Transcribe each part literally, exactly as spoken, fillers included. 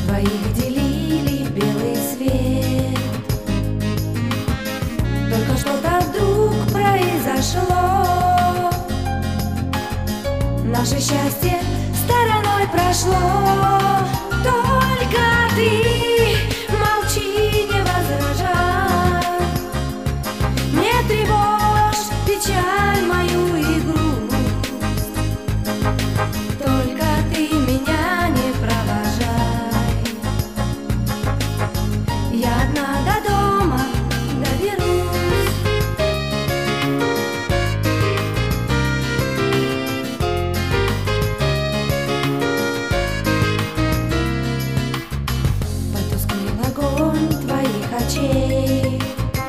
двоих делили белый свет. Только что-то вдруг произошло, наше счастье стороной прошло. Только ты молчи, не возражай, не тревожь печаль мою и грусть. Только ты меня не провожай, я одна до дома доберусь. Потускнел огонь твоих очей,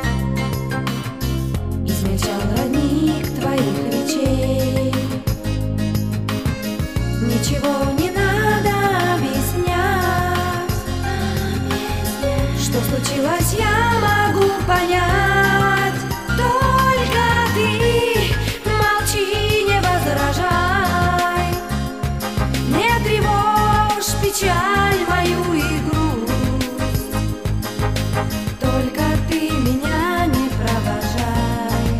измельчал родник твоих речей. Ничего не надо объяснять, что случилось, я могу понять. Только ты молчи, не возражай, не тревожь печаль мою и грусть. Только ты меня не провожай,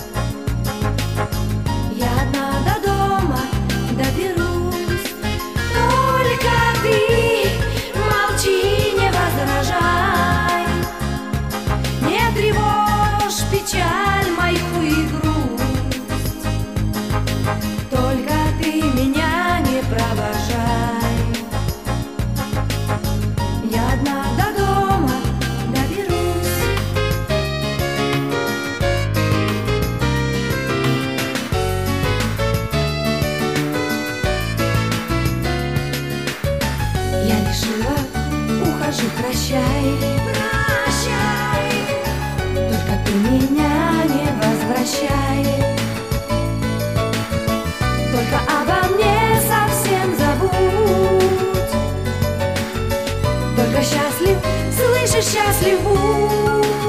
я одна до дома доберусь. Только ты молчи, не возражай, не тревожь печаль мою и грусть. Только ты меня не провожай, я одна до дома доберусь. Я решила, ухожу, прощай, прощай, только ты меня не возвращай. Только обо мне совсем забудь, только счастлив, слышишь, счастлив будь.